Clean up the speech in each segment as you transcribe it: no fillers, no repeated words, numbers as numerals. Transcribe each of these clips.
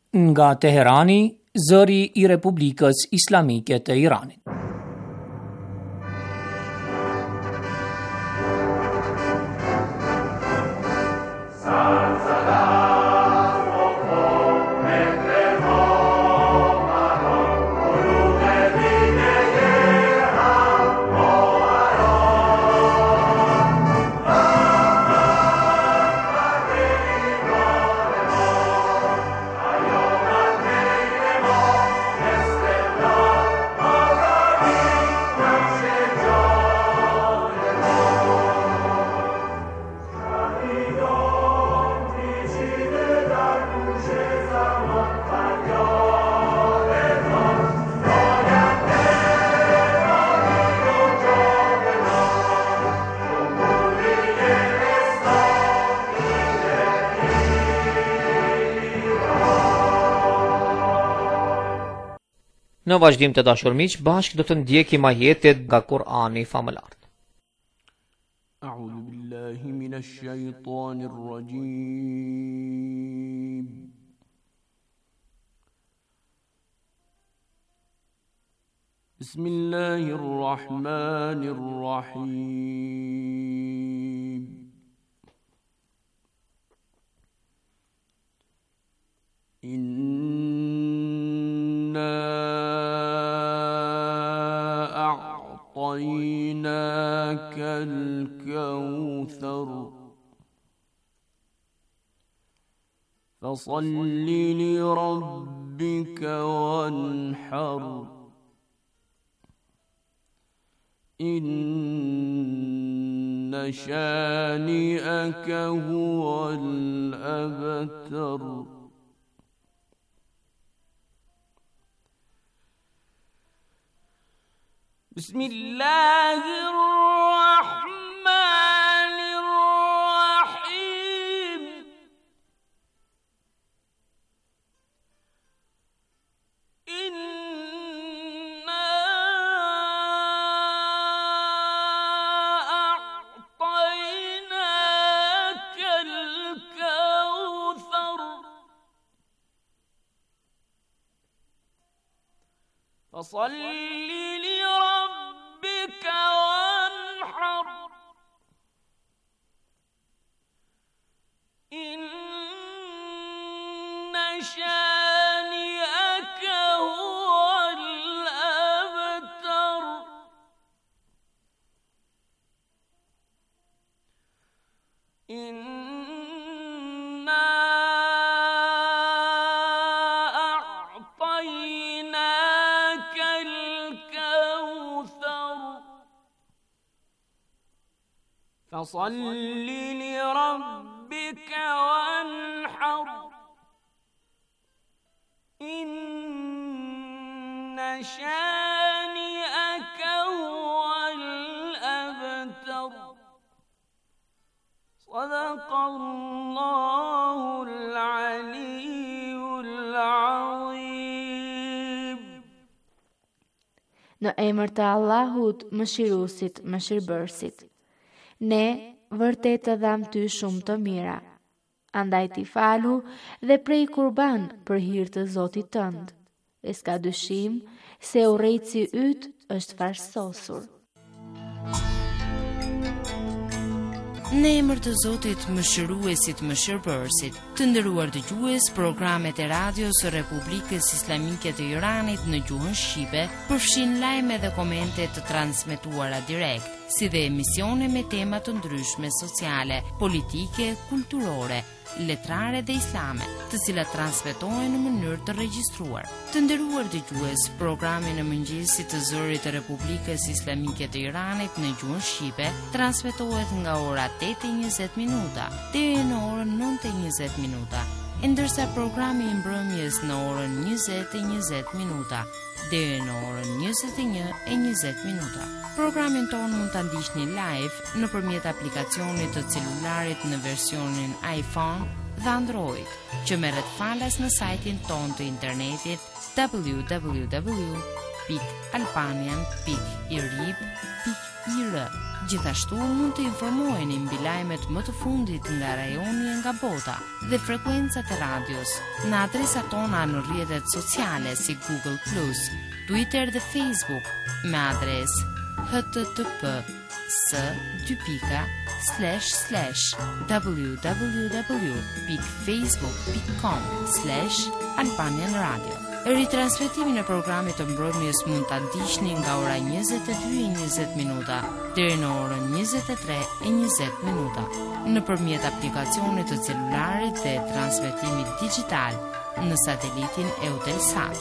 Nga Teherani, zëri I Republikës Islamike të Iranit. Në vazhdim të dashur miq, bashkë do të ndjekim ajetet nga Kur'ani famëlar. A'udhu billahi minash shaitanir rajim. Bismillahir rahmanir rahim. أعطيناك الكوثر فصل لربك وانحر إن شانئك هو الأبتر. بسم الله الرحمن الرحيم. إنا أعطيناك الكوثر فصل لربك وانحر إن شانئك هو الأبتر. إنا أعطيناك الكوثر فصل لربك وانحر إن شانئك هو الأبتر. صدق الله العلي العظيم. Në emër të Allahut, mëshiruesit, mëshirbërësit. Ne vërtet të dham ty shumë të mira. Andaj t'i falu dhe prej kurban për hir të Zotit tënd. E s'ka dyshim se urrejtësi yt është farsosur. Në emër të Zotit, mëshiruesit, mëshirbërësit, të nderuar dëgjues, programet e radios së Republikës Islamike të Iranit në gjuhën shqipe përfshin lajme dhe komente të transmetuara direkt, si dhe emisione me tema të ndryshme sociale, politike, kulturore, letrare dhe islame, të cilat transmetohen në mënyrë të regjistruar. Të nderuar dëgjues, programi në mëngjesit të zërit të Republikës Islamike të Iranit në gjuhën shqipe transmetohet nga ora 8:20 minuta deri në orën 9:20 minuta, ndërsa programi I mbrëmjes në orën 20:20 minuta deri në orën 21:20 minuta. Programin ton mund ta ndiqni live nëpërmjet aplikacionit të celularit në versionin iPhone dhe Android, që merret falas në sajtin ton të internetit www.albanian.irib.ir. Gjithashtu mund të informoheni mbi lajmet më të fundit nga rajoni e nga bota dhe frekuencat e radios në adresat tona në rrjetet sociale si Google+, Twitter dhe Facebook me adresë http://www.facebook.com/Albanian Radio. Ritransmetimin e programit të mbrëmjes mund ta ndiqni nga ora 22:20 deri në orën 23:20 nëpërmjet aplikacionit të celularit dhe transmetimit digjital në satelitin Eutelsat.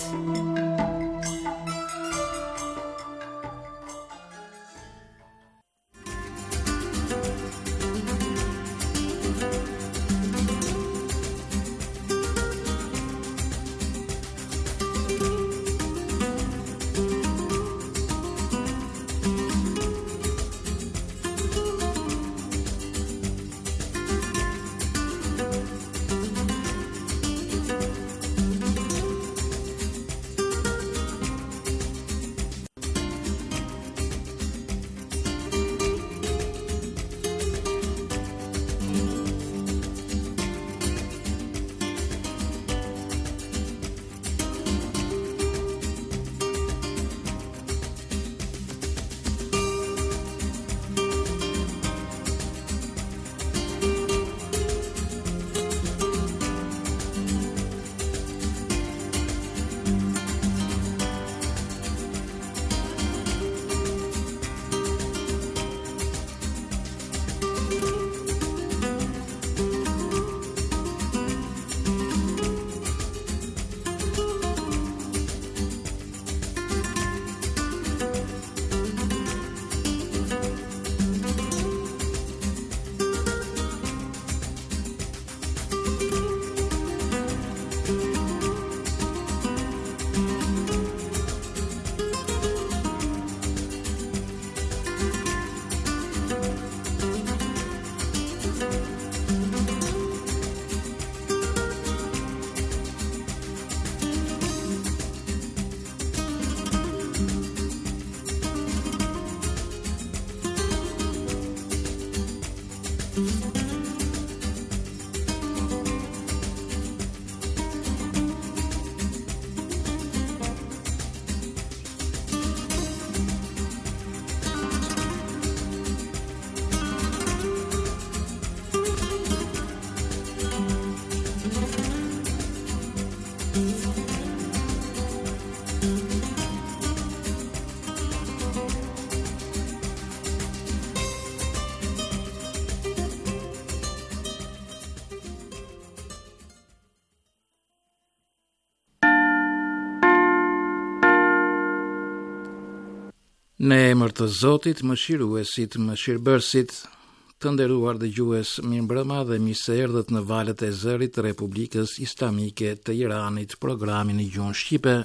Në emër të Zotit, mëshiruesit, mëshirbërësit, të nderuar dëgjues, mirëmbrëma dhe mirë se erdhët në valët e zërit të Republikës Islamike të Iranit, programin në gjuhën shqipe.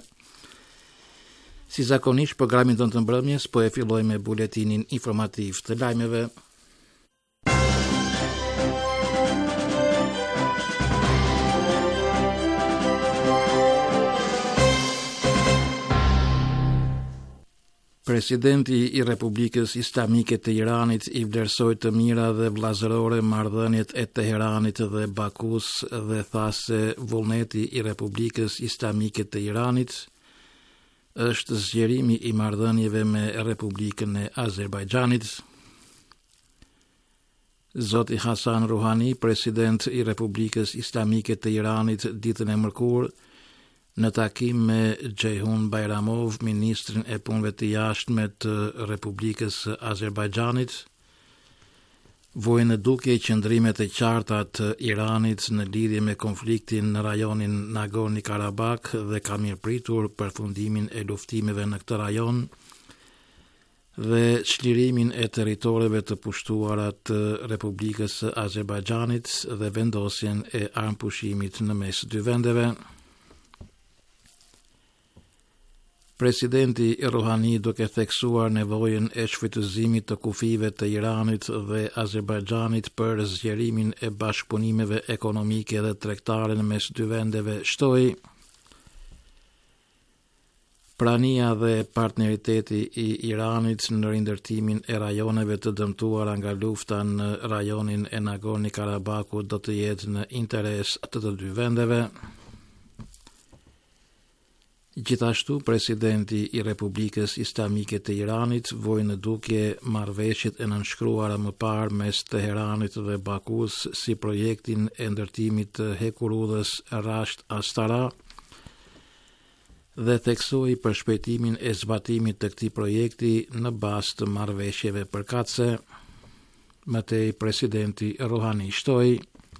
Si zakonisht, programin tonë të mbrëmjes po e filloj me buletinin informativ të lajmeve. Presidenti i Republikës Islamike të Iranit i vlerësoi të mira dhe vllazërore marrëdhëniet e Teheranit dhe Bakus dhe tha se vullneti i Republikës Islamike të Iranit është zgjerimi i marrëdhënieve me Republikën e Azerbajxhanit. Zoti Hasan Rouhani, president i Republikës Islamike të Iranit, ditën e mërkurë, në takim me Ceyhun Bayramov, ministrin e punëve të jashtme të Republikës së Azerbajxhanit, vojë në dukje qëndrimet e qarta të Iranit në lidhje me konfliktin në rajonin Nagorno-Karabakh dhe ka mirëpritur përfundimin e luftimeve në këtë rajon dhe çlirimin e territoreve të pushtuara të Republikës së Azerbajxhanit dhe vendosjen e armëpushimit në mes dy vendeve. Presidenti Rouhani, duke theksuar nevojën e shfrytëzimit të kufive të Iranit dhe Azerbajxhanit për zgjerimin e bashkëpunimeve ekonomike dhe tregtare në mes dy vendeve, shtoi: Prania dhe partneriteti I Iranit në rindërtimin e rajoneve të dëmtuara nga lufta në rajonin e Nagorno-Karabakut do të jetë në interes të dy vendeve. Gjithashtu, presidenti I Republikës Islamike të Iranit voi në dukje marrëveshjet e nënshkruara më parë mes Teheranit dhe Bakus si projektin e ndërtimit të hekurudhës Rasht Astara dhe theksoi përshpejtimin e zbatimit të këtij projekti në bazë të marrëveshjeve përkatëse. Mëtej presidenti Rouhani shtoi: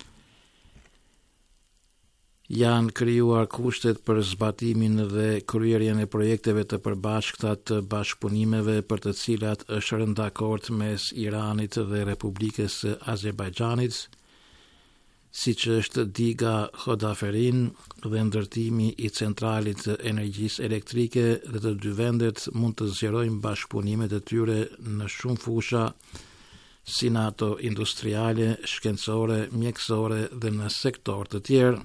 janë krijuar kushtet për zbatimin dhe kryerjen e projekteve të përbashkëta të bashkëpunimeve për të cilat është rënë dakord mes Iranit dhe Republikës së Azerbajxhanit, siç është diga Hodaferin dhe ndërtimi I centralit të energjisë elektrike, dhe të dy vendet mund të zgjerojnë bashkëpunimet e tyre në shumë fusha, si në ato industriale, shkencore, mjekësore dhe në sektor të tjerë.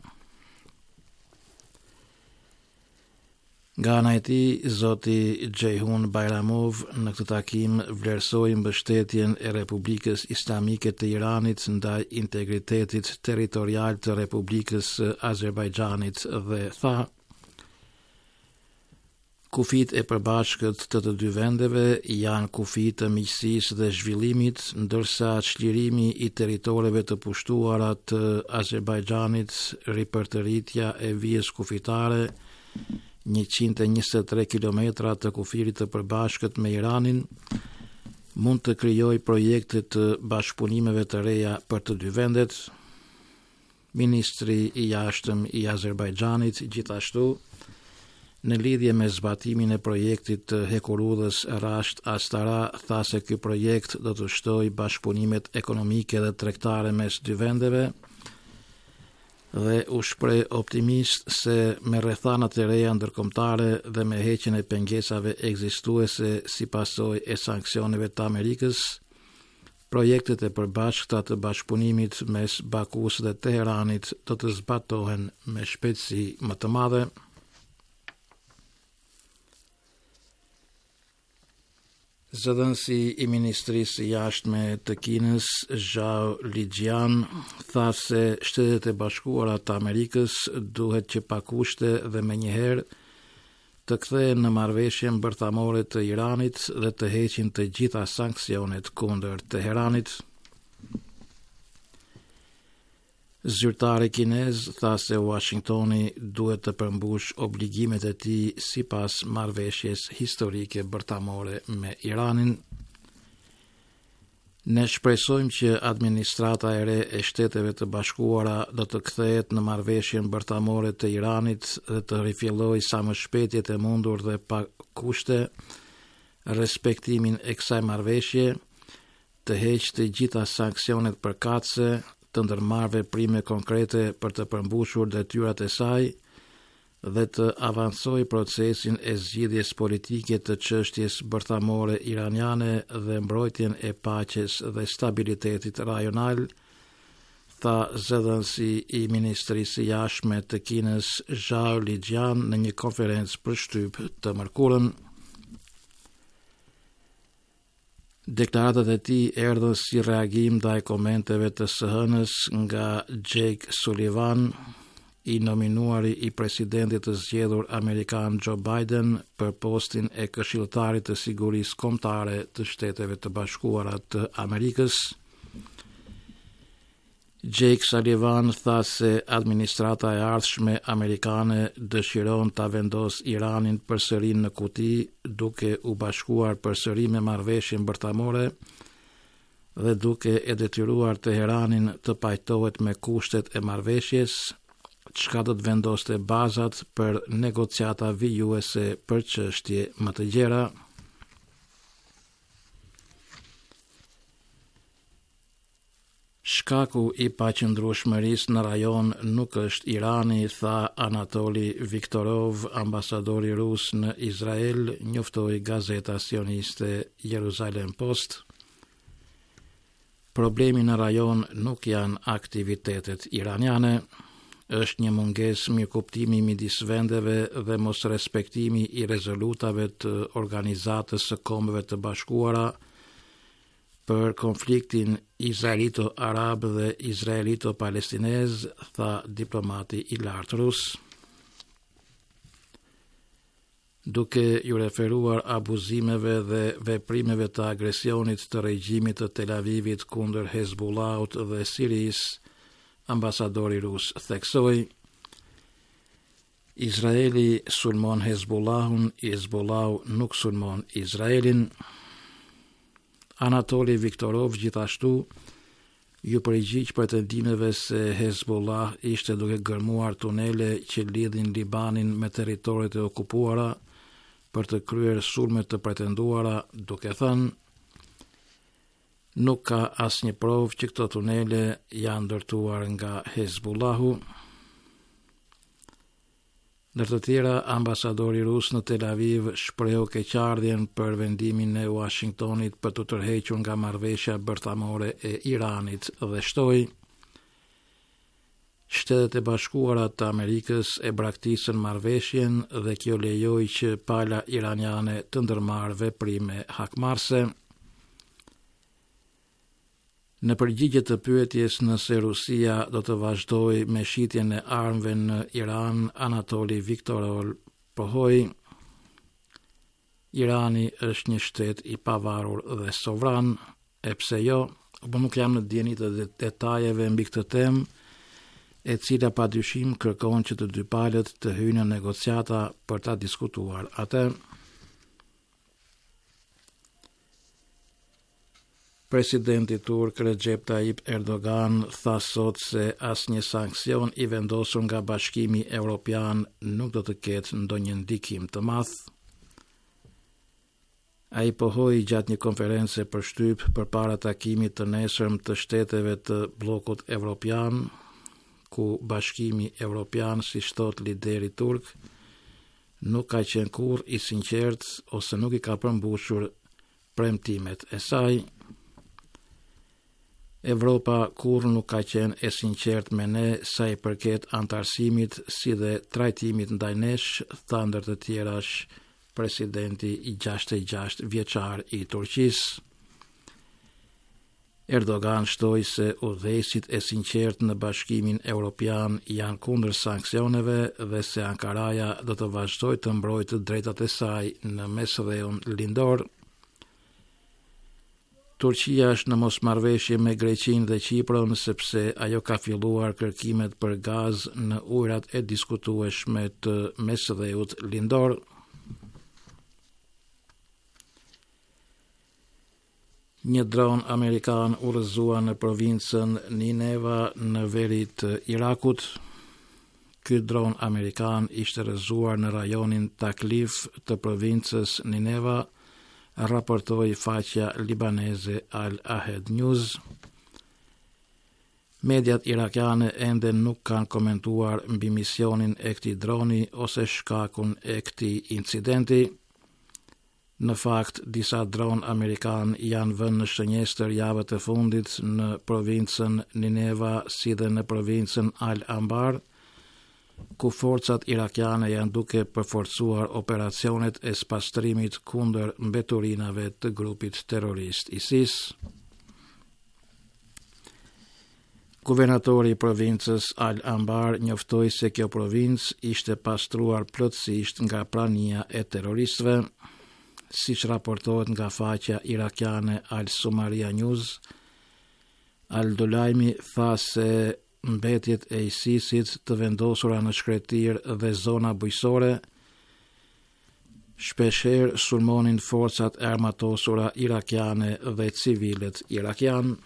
Nga ana e tij, zoti Ceyhun Bayramov në këtë takim vlerësoi mbështetjen e Republikës Islamike të Iranit ndaj integritetit territorial të Republikës së Azerbajxhanit dhe tha: kufit e përbashkët të dy vendeve janë kufi të miqësisë dhe zhvillimit, ndërsa çlirimi I territoreve të pushtuara të Azerbajxhanit, ripërtëritja e vijës kufitare 123 kilometra të kufirit të përbashkët me Iranin mund të krijojë projekte të bashkëpunimeve të reja për të dy vendet. Ministri I jashtëm I Azerbajxhanit gjithashtu, në lidhje me zbatimin e projektit të hekurudhës Rasht Astara, tha se ky projekt do të shtojë bashkëpunimet ekonomike dhe tregtare mes dy vendeve dhe u shpreh optimist se me rrethanat e reja ndërkombëtare dhe me heqjen e pengesave ekzistuese si pasojë e sanksioneve të Amerikës, projektet e përbashkëta të bashkëpunimit mes Bakus dhe Teheranit do të zbatohen me shpejtësi më të madhe. Zëdhënësi I Ministrisë së Jashtme të Kinës, Zhao Lijian, tha se Shtetet e Bashkuara të Amerikës duhet që pa kushte dhe menjëherë të kthehen në marrëveshjen bërthamore të Iranit dhe të heqin të gjitha sanksionet kundër Teheranit. Zyrtari kinez tha se Washingtoni duhet të përmbush obligimet e tij sipas marrëveshjes historike bërthamore me Iranin. Ne shpresojmë që administrata e re e Shteteve të Bashkuara do të kthehet në marrëveshjen bërthamore të Iranit dhe të rifillojë sa më shpejt jetë e mundur dhe pa kushte respektimin e kësaj marrëveshje, të heqë të gjitha sanksionet përkatëse, të ndërmarrë veprime konkrete për të përmbushur detyrat e saj dhe të avancojë procesin e zgjidhjes politike të çështjes bërthamore iraniane dhe mbrojtjen e paqes dhe stabilitetit rajonal, tha zëdhënësi I Ministrisë së Jashtme të Kinës Zhao Lijian në një konferencë për shtyp të mërkurën. Deklaratat e tij erdhën si reagim ndaj komenteve të së hënës nga Jake Sullivan, I nominuari I presidentit të zgjedhur amerikan Joe Biden për postin e këshilltarit të sigurisë kombëtare të Shteteve të Bashkuara të Amerikës. Jake Sullivan tha se administrata e ardhshme amerikane dëshiron ta vendos Iranin përsëri në kuti, duke u bashkuar përsëri me marrëveshjen bërthamore dhe duke e detyruar Teheranin të pajtohet me kushtet e marrëveshjes, çka do të vendoste bazat për negociata vijuese për çështje më të gjera. Shkaku I paqëndrueshmërisë në rajon nuk është Irani, tha Anatoli Viktorov, ambasadori rus në Izrael, njoftoi gazeta sioniste Jerusalem Post. Problemi në rajon nuk janë aktivitetet iraniane. është një mungesë mirëkuptimi midis vendeve dhe mos respektimi i rezolutave të Organizatës së Kombeve të Bashkuara për konfliktin izraelito-arab dhe izraelito-palestinez, tha diplomati i lartë rus. Duke ju referuar abuzimeve dhe veprimeve të agresionit të regjimit të Tel Avivit kundër Hezbollahut dhe Sirisë, ambasadori rus theksoi: Izraeli sulmon Hezbollahun, Hezbollahu nuk sulmon Izraelin. Anatoli Viktorov gjithashtu ju përgjigj pretendimeve se Hezbollah ishte duke gërmuar tunele që lidhin Libanin me territoret e okupuara për të kryer sulme të pretenduara, duke thënë: nuk ka asnjë provë që këto tunele janë ndërtuar nga Hezbollahu. Ndër të tjera, ambasadori rus në Tel Aviv shprehu keqardhjen për vendimin e Washingtonit për të tërhequr nga marrëveshja bërthamore e Iranit dhe shtoi: Shtetet e Bashkuara të Amerikës e braktisën marrëveshjen dhe kjo lejoi që pala iraniane të ndërmarrë veprime hakmarrëse. Në përgjigje të pyetjes nëse Rusia do të vazhdojë me shitjen e armëve në Iran, Anatoli Viktorov pohoi: Irani është një shtet i pavarur dhe sovran, e pse jo, por nuk jam në dieni të detajeve mbi këtë temë, e cila padyshim kërkon që të dy palët të hyjnë në negociata për ta diskutuar atë. Presidenti turk Recep Tayyip Erdogan tha sot se asnjë sankcion i vendosur nga Bashkimi Evropian nuk do të ketë ndonjë ndikim të madh. Ai pohoi gjatë një konference për shtyp përpara takimit të nesërm të shteteve të bllokut evropian, ku Bashkimi Evropian, si thot lideri turk, nuk ka qenë kurrë i sinqert ose nuk i ka përmbushur premtimet e saj. Evropa kurrë nuk ka qenë e sinqert me ne sa i përket antarësimit si dhe trajtimit ndaj nesh, tha ndër të tjerash presidenti i 66 vjeçar i Turqisë. Erdogan shtoi se udhëheqësit e sinqert në Bashkimin Evropian janë kundër sanksioneve dhe se Ankaraja do të vazhdojë të mbrojtë drejtat e saj në mesdheun lindor. Turqia është në mosmarrëveshje me Greqinë dhe Kiprin sepse ajo ka filluar kërkimet për gaz në ujërat e diskutueshme të mesdheut lindor. Një dron amerikan udhëzua në provincën Nineva në veri të Irakut. Ky dron amerikan ishte rrëzuar në rajonin Taklif të provincës Nineva, raportoi faqja libaneze Al Ahed News. Mediat irakiane ende nuk kanë komentuar mbi misionin e këtij droni ose shkakun e këtij incidenti. Në fakt, disa dron amerikan janë vënë në shënjestër javët e fundit në provincën Nineva si dhe në provincën Al Anbar, ku forcat irakiane janë duke përforcuar operacionet e spastrimit kundër mbeturinave të grupit terrorist ISIS. Guvernatori i provincës Al Anbar njoftoi se kjo provincë ishte pastruar plotësisht nga prania e terroristëve. Siç raportohet nga faqja irakiane Al Sumaria News, Al Dulaimi tha se mbetjet e ISIS-it të vendosura në shkretirë dhe zona bujqësore shpeshherë sulmonin forcat e armatosura irakiane dhe civilet irakian.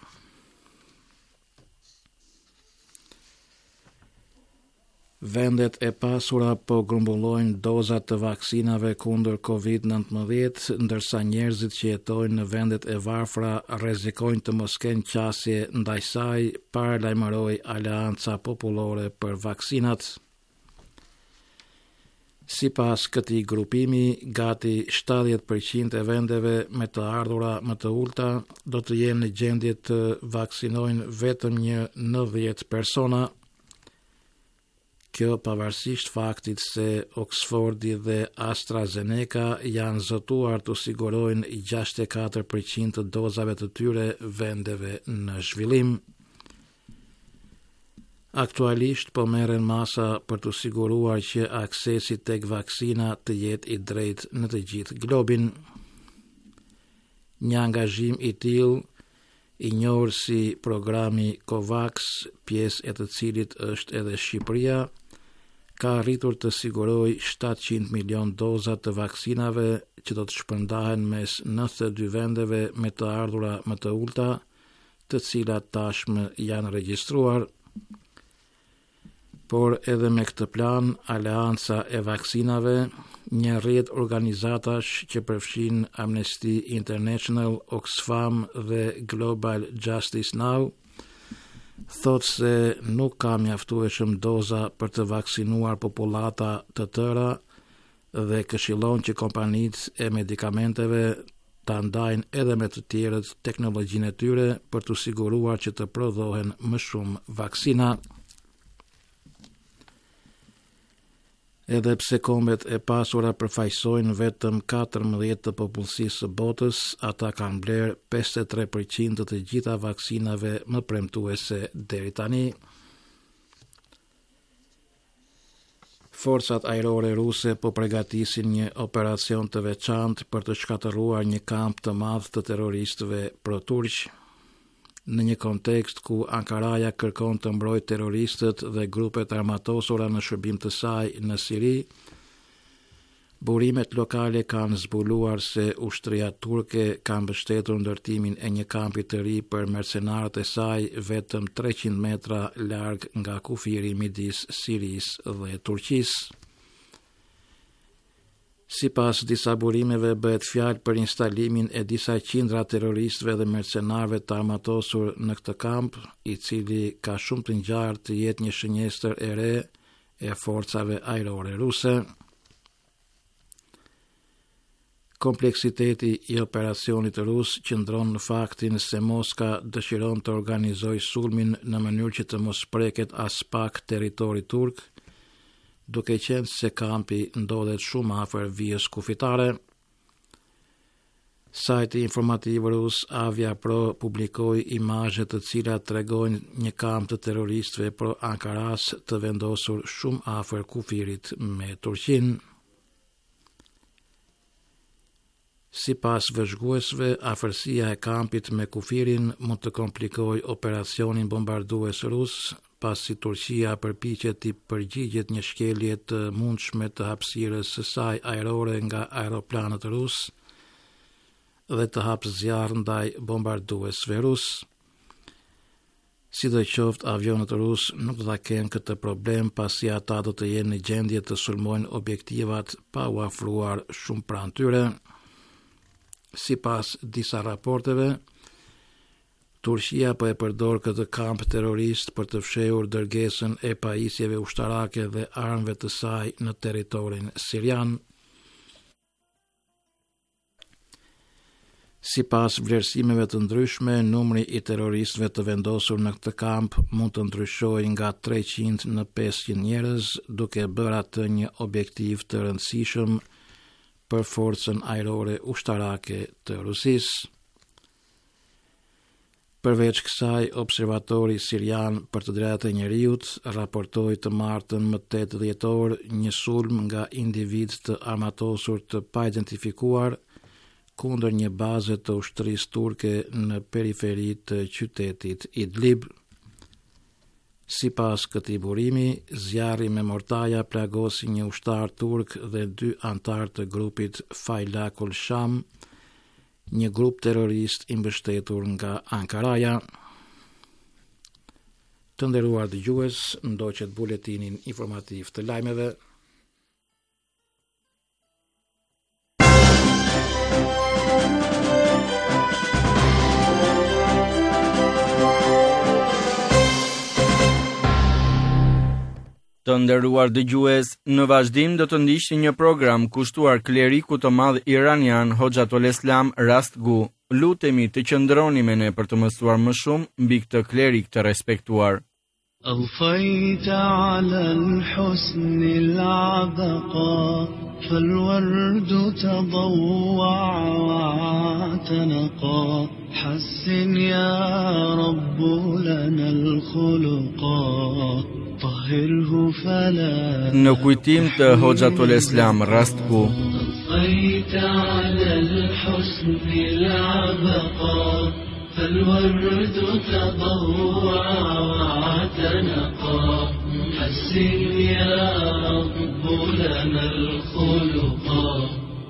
Vendet e pasura po grumbullojnë dozat të vaksinave kundër COVID-19, ndërsa njerëzit që jetojnë në vendet e varfra rrezikojnë të mos kenë qasje ndaj saj, paralajmëroi Aleanca Popullore për Vaksinat. Sipas këtij grupimi, gati 70% e vendeve me të ardhura më të ulta do të jenë në gjendje të vaksinojnë vetëm një 90 persona. Kjo pavarësisht faktit se Oxfordi dhe AstraZeneca janë zotuar të sigurojnë 64% të dozave të tyre vendeve në zhvillim. Aktualisht po merren masa për të siguruar që aksesi tek vaksina të jetë i drejtë në të gjithë globin. Një angazhim i tillë, i njohur si programi COVAX, pjesë e të cilit është edhe Shqipëria, ka arritur të sigurojë 700 milion doza të vaksinave që do të shpërndahen mes 92 vendeve me të ardhura më të ulta, të cilat tashmë janë regjistruar. Por edhe me këtë plan, Aleanca e Vaksinave, një rrjet organizatash që përfshin Amnesty International, Oxfam dhe Global Justice Now, thot se nuk ka mjaftueshëm doza për të vaksinuar popullata të tëra dhe këshillon që kompanitë e medikamenteve ta ndajnë edhe me të tjerët teknologjinë e tyre për të siguruar që të prodhohen më shumë vaksina. Edhe pse kombet e pasura përfaqësojnë vetëm 14% të popullsisë së botës, ata kanë blerë 53% të gjitha vaksinave më premtuese deri tani. Forcat ajrore ruse po përgatisin një operacion të veçantë për të shkatëruar një kamp të madh të terroristëve pro-turq. Në një kontekst ku Ankaraja kërkon të mbrojë terroristët dhe grupet armatosura në shërbim të saj në Siri, burimet lokale kanë zbuluar se ushtria turke ka mbështetur ndërtimin e një kampi të ri për mercenarët e saj vetëm 300 metra larg nga kufiri midis Sirisë dhe Turqisë. Sipas disa burimeve bëhet fjalë për instalimin e disa qindra terroristëve dhe mercenarëve të armatosur në këtë kamp, i cili ka shumë të ngjarë të jetë një shënjestër e re e forcave ajrore ruse. Kompleksiteti i operacionit rus qëndron në faktin se Moska dëshiron të organizojë sulmin në mënyrë që të mos preket as pak territori turk, duke qenë se kampi ndodhet shumë afër vijës kufitare. Sajti informativ rus Aviapro publikoi imazhe të cilat tregojnë një kamp të terroristëve pro Ankaras të vendosur shumë afër kufirit me Turqinë. Sipas vëzhguesve, afërsia e kampit me kufirin mund të komplikojë operacionin bombardues rus, pasi Turqia përpiqet të përgjigjet një shkelje të mundshme të hapësirës së saj ajrore nga aeroplanët rus dhe të hapë zjarr ndaj bombarduesve rus. Sidoqoftë, avionët rus nuk do ta kenë këtë problem pasi ata do të jenë në gjendje të sulmojnë objektivat pa u afruar shumë pranë tyre. Sipas disa raporteve, Turqia po e përdor këtë kamp terrorist për të fshehur dërgesën e pajisjeve ushtarake dhe armëve të saj në territorin sirian. Sipas vlerësimeve të ndryshme, numri i terroristëve të vendosur në këtë kamp mund të ndryshojë nga 300 në 500 njerëz, duke bërë atë një objektiv të rëndësishëm për forcën ajrore ushtarake të Rusisë. Përveç kësaj, observatori sirian për të drejtat e njerëzit raportoi të martën më 8 dhjetor një sulm nga individ të armatosur të paidentifikuar kundër një baze të ushtrisë turke në periferi të qytetit Idlib. Sipas këtij burimi, zjarri me mortaja plagosi një ushtar turk dhe 2 antar të grupit Faylakul Sham, një grup terrorist i mbështetur nga Ankaraja. Të nderuar dëgjues, ndoqet buletinin informativ të lajmeve. Të nderuar dëgjues, në vazhdim do të ndiqni një program kushtuar kleriku të madh iranian Hoxhatul Islam Rastgu. Lutemi të qëndroni me ne për të mësuar më shumë mbi këtë klerik të respektuar. أضفيت على الحسن العبقى فالورد تضوع واعتنقا حسن يا رب لنا الخلقا طهره فلا. Në kujtim të Hoxhatul Islam, rast ku أضفيت على الحسن العبقى فالورد تضوع واعتنقا حسن يا رب لنا الخلقا.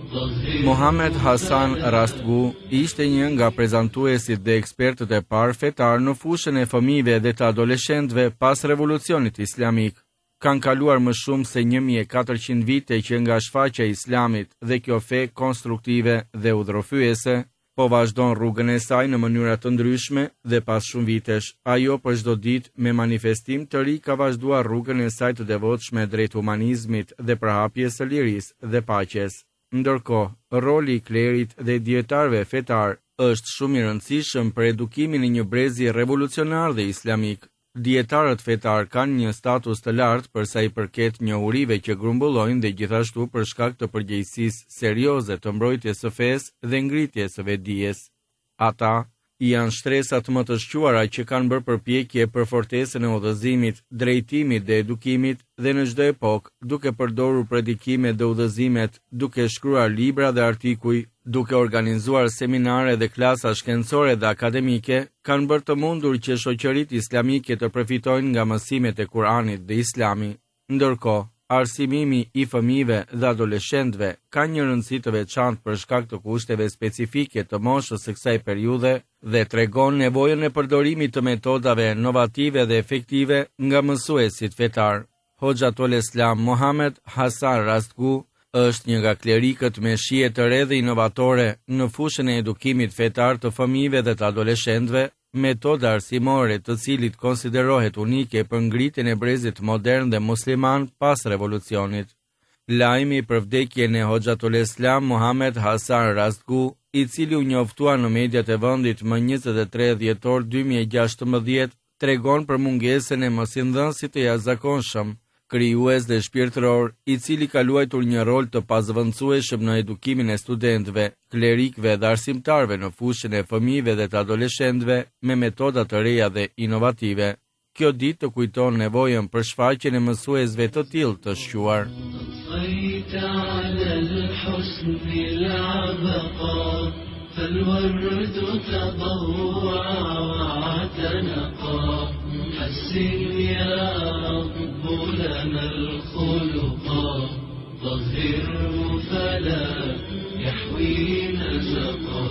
Mohamed Hasan Rastgu ishte një nga prezantuesit dhe ekspertët e parë fetar në fushën e fëmijëve dhe të adoleshentëve pas revolucionit islamik. Kanë kaluar më shumë se 1400 vite që nga shfaqja e islamit dhe kjo fe konstruktive dhe udhërofyese po vazhdon rrugën e saj në mënyra të ndryshme dhe pas shumë vitesh, ajo për çdo ditë me manifestim të ri ka vazhduar rrugën e saj të devotshme drejt humanizmit dhe përhapjes së lirisë dhe paqes. Ndërkohë, roli i klerit dhe dietarëve fetar është shumë i rëndësishëm për edukimin e një brezi revolucionar dhe islamik. Dietarët fetar kanë një status të lartë për sa i përket njohurive që grumbullojnë dhe gjithashtu për shkak të përgjegjësisë serioze të mbrojtjes së fesë dhe ngritjes së vetdijes. Ata janë shtresat më të shquara që kanë bërë përpjekje për fortesën e udhëzimit, drejtimit dhe edukimit dhe në çdo epokë, duke përdorur predikimet dhe udhëzimet, duke shkruar libra dhe artikuj, duke organizuar seminare dhe klasa shkencore dhe akademike, kanë bërë të mundur që shoqëritë islamike të përfitojnë nga mësimet e Kuranit dhe Islami. Ndërkohë, arsimimi i fëmijëve dhe adoleshentëve ka një rëndësi të veçantë për shkak të kushteve specifike të moshës së kësaj periudhe dhe tregon nevojën e përdorimit të metodave inovative dhe efektive nga mësuesit fetar. Hoxhatul Islam Mohamed Hasan Rastgu është një nga klerikët me shije të re dhe inovatore në fushën e edukimit fetar të fëmijëve dhe të adoleshentëve, metodë arsimore të cilit konsiderohet unike për ngritjen e brezit modern dhe musliman pas revolucionit. Lajmi për vdekjen e Hoxhatul Islam Mohamed Hasan Rastgu, i cili u njoftua në mediat e vendit më 23 dhjetor 2016, tregon për mungesën e mosindhënësit të jashtëzakonshëm, krijues dhe shpirtëror, i cili ka luajtur një rol të pazëvendësueshëm në edukimin e studentëve, klerikëve dhe arsimtarëve në fushën e fëmijëve dhe të adoleshentëve me metoda të reja dhe inovative. Kjo ditë të kujton nevojën për shfaqjen e mësuesve të tillë të shquar. فالورد تضوع واعتنقا حسن يا رب لنا الخلقا طهره فلا يحوي نزقا.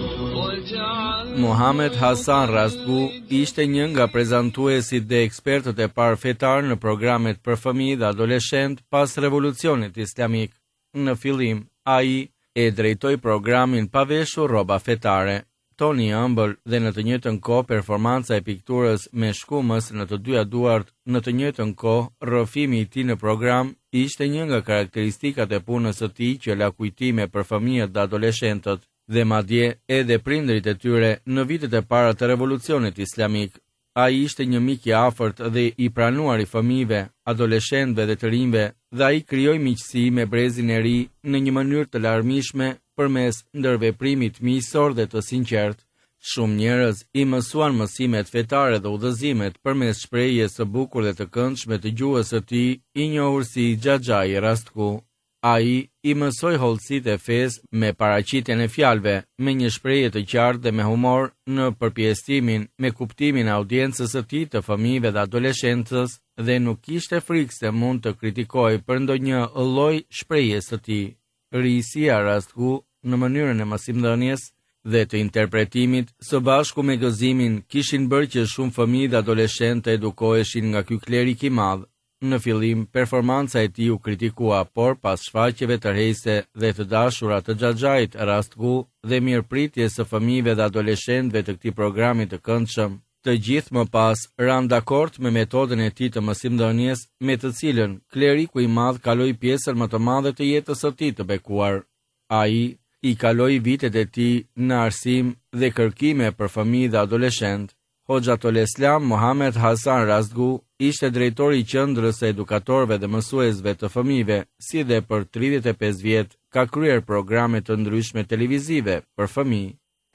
Mohamed Hasan Rastgu ishte një nga prezantuesit dhe ekspertët e parë fetar në programet për fëmijë dhe adoleshent pas revolucionit islamik. Në fillim, ai e drejtoi programin pa veshur rroba fetare. Toni i ëmbël dhe në të njëjtën kohë performanca e pikturës me shkumës në të dyja duart, në të njëjtën kohë rrëfimi i tij në program ishte një nga karakteristikat e punës së tij që la kujtime për fëmijët dhe adoleshentët dhe madje edhe prindërit e tyre në vitet e para të revolucionit islamik. Ai ishte një mik i afërt dhe i pranuar i fëmijëve, adoleshentëve dhe të rinjve dhe ai krijoi miqësi me brezin e ri në një mënyrë të larmishme përmes ndërveprimit miqësor dhe të sinqert. Shumë njerëz i mësuan mësimet fetare dhe udhëzimet përmes shprehjes së bukur dhe të këndshme të gjuhës së tij, i njohur si Xhaxhai Rastgu. Ai i mësoi hollësitë e fesë me paraqitjen e fjalëve, me një shprehje të qartë dhe me humor në përpjestimin me kuptimin e audiencës së tij të fëmijëve dhe adoleshentës dhe nuk kishte frikë se mund të kritikojë për ndonjë lloj shprehjes së tij. Rijësia Rastgu në mënyrën e mësimdhënies dhe të interpretimit së bashku me gëzimin kishin bërë që shumë fëmijë dhe adoleshentë të edukoheshin nga ky klerik i madh. Në fillim, performanca e tij u kritikua, por pas shfaqjeve tërheqëse dhe të dashura të Xhaxhait Rastgu dhe mirëpritjes së fëmijëve dhe adoleshentëve të këtij programi të këndshëm, të gjithë më pas ranë dakord me metodën e tij të mësimdhënies, me të cilën kleriku i madh kaloi pjesën më të madhe të jetës së tij të bekuar. Ai i kaloi vitet e tij në arsim dhe kërkime për fëmijë dhe adoleshentë. Hoxhatul Islam Mohamed Hasan Rastgu ishte drejtori i qendrës së edukatorëve dhe mësuesve të fëmijëve, si dhe për 35 vjet ka kryer programe të ndryshme televizive për fëmijë.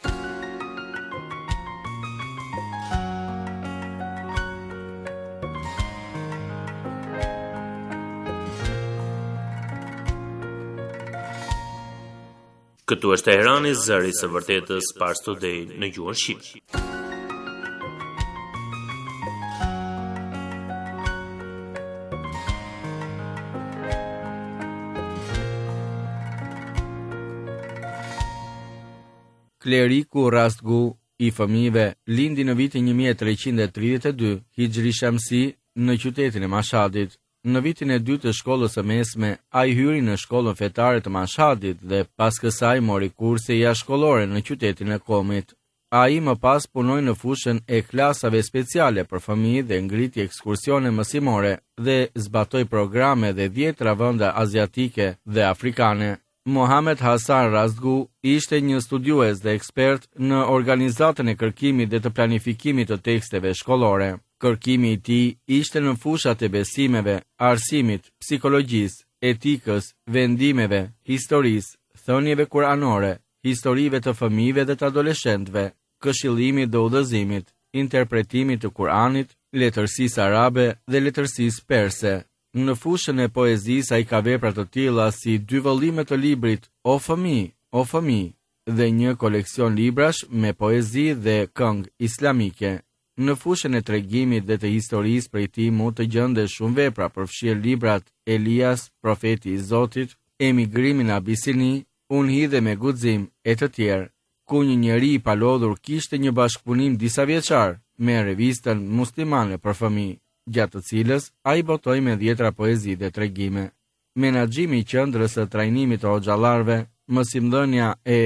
Këtu është Teherani, zëri i së vërtetës, Pars Today në gjuhën shqipe. Kleriku Rastgu i fëmijëve lindi në vitin 1332 Hijri Shamsi në qytetin e Mashhadit. Në vitin e dytë të shkollës së mesme, ai hyri në shkollën fetare të Mashhadit dhe pas kësaj mori kurse jashtëshkollore në qytetin e Komit. Ai më pas punoi në fushën e klasave speciale për fëmijë dhe ngriti ekskursione mësimore dhe zbatoi programe dhe 10 vende aziatike dhe afrikane. Mohamed Hasan Rastgu ishte një studiues dhe ekspert në organizatën e kërkimit dhe të planifikimit të teksteve shkollore. Kërkimi i tij ishte në fushat e besimeve, arsimit, psikologjisë, etikës, vendimeve, historisë, thënieve kuranore, historive të fëmijëve dhe të adoleshentëve, këshillimit dhe udhëzimit, interpretimit të Kuranit, letërsisë arabe dhe letërsisë perse. Në fushën e poezisë ai ka vepra të tilla si 2 vëllime të librit O fëmijë dhe një koleksion librash me poezi dhe këngë islamike. Në fushën e tregimit dhe të historisë prej tij mund të gjendesh shumë vepra, përfshirë librat Elias, profeti i Zotit, Emigrimi në Abisini, Unë hidhe me guxim e të tjerë, ku një njeri i palodhur kishte një bashkëpunim disa vjeçar me revistën muslimane për fëmijë, gjatë të cilës ai botoi me 10 poezi dhe tregime. Menaxhimi i qendrës së trajnimit të hoxhallarëve, mësimdhënia e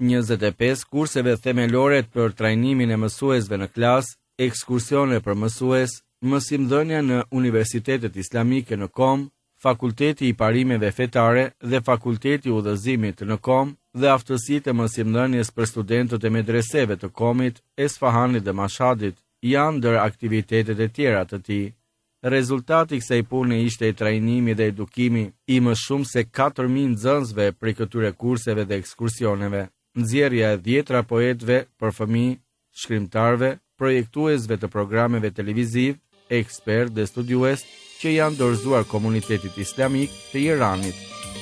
25 kurseve themelore për trajnimin e mësuesve në klasë, ekskursione për mësues, mësimdhënia në universitetet islamike në Kom, fakulteti i parimeve fetare dhe fakulteti i udhëzimit në Kom dhe aftësitë e mësimdhënies për studentët e medreseve të Komit, Esfahanit dhe Mashhadit janë ndër aktivitetet e tjera të tij. Rezultati i kësaj pune ishte trajnimi dhe edukimi i më shumë se 4000 nxënësve prej këtyre kurseve dhe ekskursioneve, nxjerrja e 10 poetëve për fëmijë, shkrimtarëve, projektuesve të programeve televiziv, ekspert dhe studiues që janë dorëzuar komunitetit islamik të Iranit.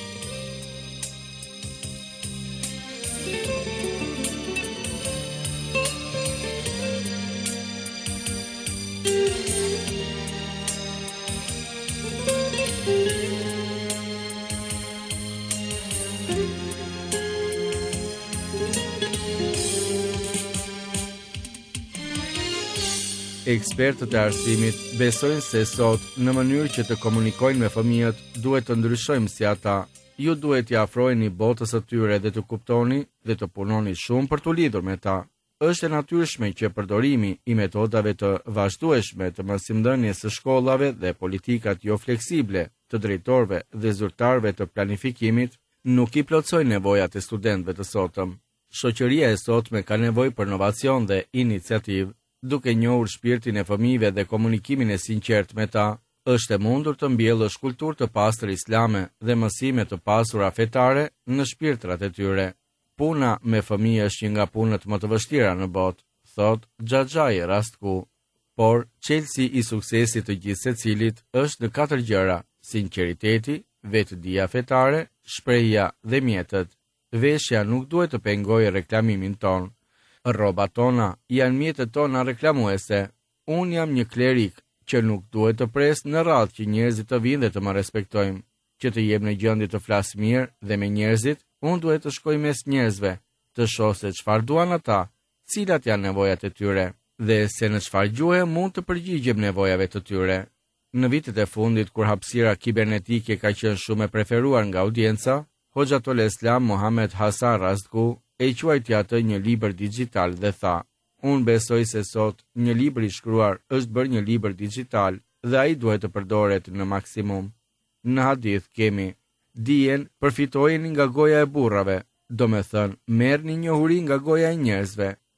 Ekspertët e arsimit besojnë se sot, në mënyrë që të komunikojnë me fëmijët, duhet të ndryshojmë si ata. Ju duhet t'i afroheni botës së tyre dhe të kuptoni dhe të punoni shumë për t'u lidhur me ta. Është e natyrshme që përdorimi i metodave të vazhdueshme të mësimdhënies së shkollave dhe politikat jo fleksible të drejtorëve dhe zyrtarëve të planifikimit nuk i plotësojnë nevojat e studentëve të sotëm. Shoqëria e sotme ka nevojë për inovacion dhe iniciativë. Duke njohur shpirtin e fëmijëve dhe komunikimin e sinqert me ta, është e mundur të mbjellësh kulturë të pastër islame dhe mësime të pasura fetare në shpirtrat e tyre. Puna me fëmijë është një nga punët më të vështira në botë, thot Xhaxhai Rastgu. Por çelësi i suksesit të gjithë secilit është në 4 gjëra: sinqeriteti, vetëdia fetare, shprehja dhe mjetet. Veshja nuk duhet të pengojë reklamimin ton. Rrobat tona janë mjetet tona reklamuese. Unë jam një klerik që nuk duhet të pres në radhë që njerëzit të vinë dhe të më respektojmë. Që të jem në gjendje të flas mirë dhe me njerëzit, unë duhet të shkoj mes njerëzve, të shoh se çfarë duan ata, cilat janë nevojat e tyre, dhe se në çfarë gjuhë mund të përgjigjem nevojave të tyre. Në vitet e fundit, kur hapësira kibernetike ka qenë shumë e preferuar nga audienca, Hoxhatul Islam Mohamed Hasan Rastgu e quajti atë një libër digital dhe tha: "Unë besoj se sot një libër i shkruar është bërë një libër digital dhe ai duhet të përdoret në maksimum." Në hadith kemi: "Dijen përfitojeni nga goja e burrave", do me thënë merrni njohuri nga goja e njerëzve.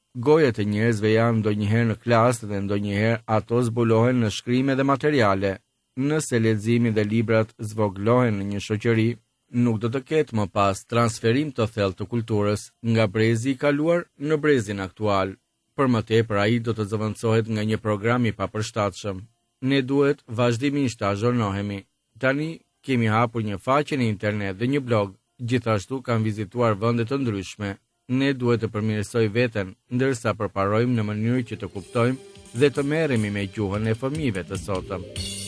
Gojet e njerëzve janë ndonjëherë në klasë dhe ndonjëherë ato zbulohen në shkrime dhe materiale. Nëse leximi dhe librat zvoglohen në një shoqëri, nuk do të ketë më pas transferim të thellë të kulturës nga brezi i kaluar në brezin aktual. Për më tepër ai do të zëvendësohet nga një program i papërshtatshëm. Ne duhet vazhdimisht të azhurnohemi. Tani kemi hapur një faqe në internet dhe një blog, gjithashtu kanë vizituar vende të ndryshme. Ne duhet të përmirësoj veten, ndërsa përparojmë në mënyrë që të kuptojmë dhe të merremi me gjuhën e fëmijëve të sotëm.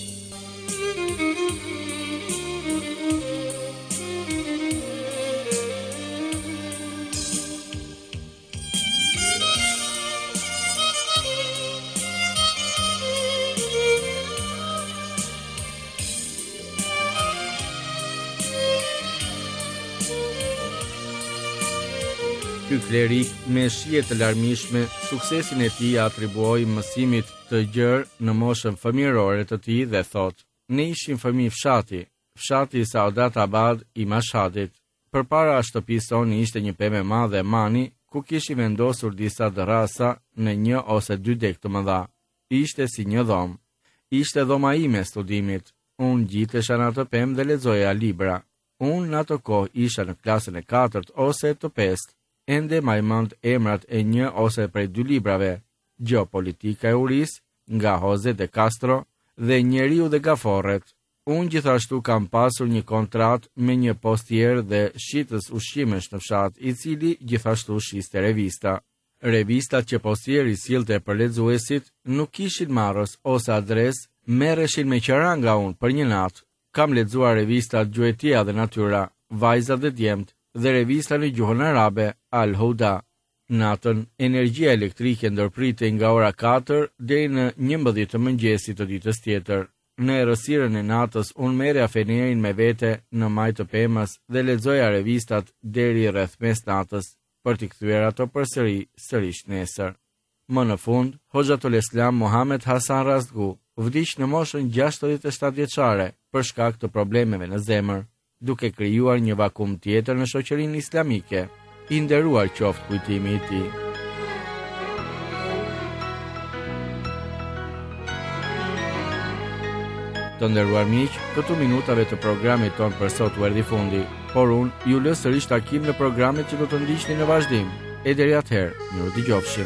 Ky klerik me shije të larmishme, suksesin e tij atribuoi mësimit të gjerë në moshën fëmijërore të tij dhe thot: "Ne ishim fëmijë fshati i Saudat Abad i Mashhadit. Përpara shtëpisë sonë ishte një pemë e madhe mani, ku kishin vendosur disa dërrasa në një ose dy dek të mëdha. Ishte si një dhomë. Ishte dhoma ime studimit. Unë gjitesha në atë pemë dhe lexoja libra. Unë në ato kohë isha në klasën e 4 ose të 5. Ende ma i mend emrat e një ose prej 2 librave, Geopolitika e Uris, nga Jose de Castro, dhe Njeriu dhe Gaforret. Unë gjithashtu kam pasur një kontrat me një postier dhe shitës ushqimesh në fshat, i cili gjithashtu shiste revista. Revistat që postieri sillte për lexuesit nuk kishin marrës ose adres, merreshin me qira nga unë për një natë. Kam lexuar revistat Gjuetia dhe Natyra, Vajza dhe Djemt, dhe revista në gjuhën arabe, Al Houda. Natën, energjia elektrike ndërpritej nga ora 4 deri në 11 të mëngjesit të ditës tjetër. Në errësirën e natës, unë merja fenerin me vete në maj të pemës dhe lexoja revistat deri rreth mesnatës, për t'i kthyer ato përsëri sërish nesër. Më në fund, Hoxhatul Islam Muhammed Hasan Rastgu vdiq në moshën 67 vjeçare për shkak të problemeve në zemër, duke krijuar një vakum tjetër në shoqërinë islamike. I nderuar qoftë kujtimi i tij. Të nderuar miq, këtu minutave të programit ton për sot u erdhi fundi, por unë ju lë sërish takim në programet që do të ndiqni në vazhdim. E deri atëherë, miru dëgjofshim.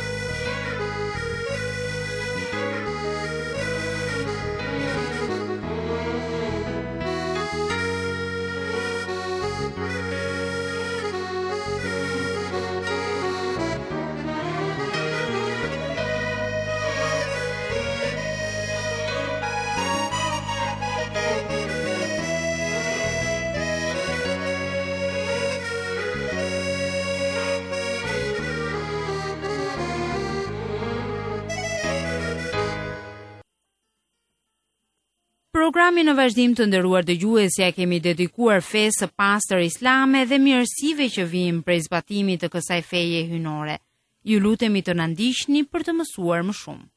Programin në vazhdim të nderuar dëgjues, ja kemi dedikuar fesë së pastër islame dhe mirësive që vijnë prej zbatimit të kësaj feje hynore. Ju lutemi të na ndiqni për të mësuar më shumë.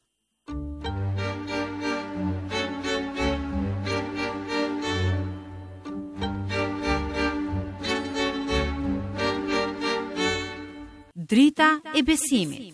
Drita e besimit.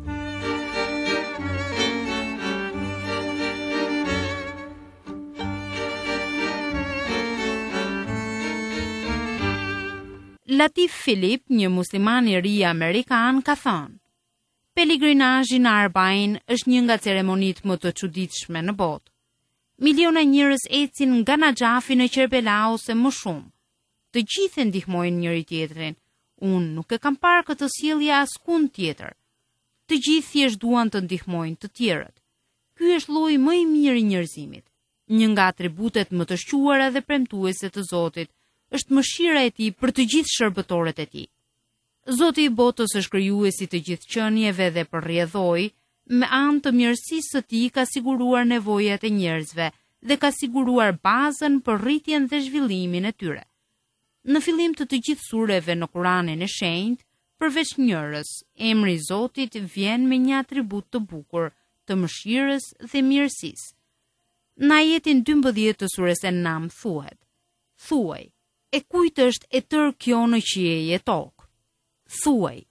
Latif Philip, një musliman i ri amerikan, ka thënë: "Peligrinazhi në Arbain është një nga ceremonitë më të çuditshme në botë. Miliona njerëz ecin nga Naxhafi në Kerbela ose më shumë. Të gjithë ndihmojnë njëri tjetrin. Unë nuk e kam parë këtë sjellje askund tjetër. Të gjithë thjesht duan të ndihmojnë të tjerët. Ky është lloji më i mirë i njerëzimit. Një nga atributet më të shquara dhe premtuese të Zotit është mëshira e tij për të gjithë shërbëtorët e tij. Zoti i botës është krijuesi të gjithë qenieve dhe përrjedhoi, me anë të mirësisë së tij ka siguruar nevojat e njerëzve dhe ka siguruar bazën për rritjen dhe zhvillimin e tyre. Në fillim të gjithë sureve në Kuranin e Shenjtë, përveç njërës, emri i Zotit vjen me një atribut të bukur, të mëshirës dhe mirësisë. Në ajetin 12 të surës An-Nam thuhet: "Thuaj, e kujt është e tërë kjo në qiell e tokë? Thuaj,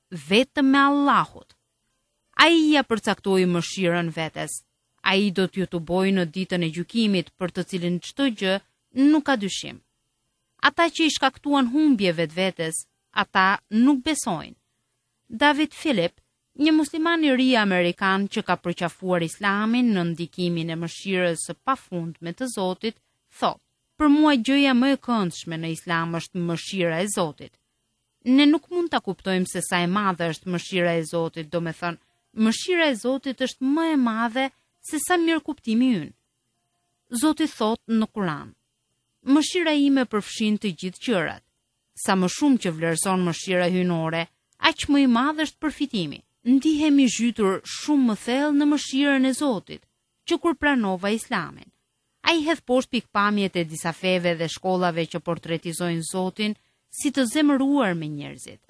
vetëm me Allahut. Ai ja përcaktoi mëshirën vetes. Ai do t'ju të bojë në ditën e gjykimit për të cilin çdo gjë nuk ka dyshim. Ata që i shkaktuan humbje vetvetes, ata nuk besojnë. David Philip, një musliman i ri amerikan që ka përqafuar Islamin në ndikimin e mëshirës së pafundme të Zotit, thotë: "Për mua gjëja më e këndshme në Islam është mëshira e Zotit. Ne nuk mund ta kuptojmë se sa e madhe është mëshira e Zotit, domethënë, mëshira e Zotit është më e madhe se sa mirëkuptimi ynë. Zoti thot në Kur'an: "Mëshira ime përfshin të gjithë gjërat. Sa më shumë që vlerëson mëshira hyjnore, aq më i madh është përfitimi." Ndihemi zhytur shumë më thellë në mëshirën e Zotit, që kur pranova Islamin. Ai hedh poshtë pikpamjet e disa feve dhe shkollave që portretizojnë Zotin si të zemëruar me njerëzit.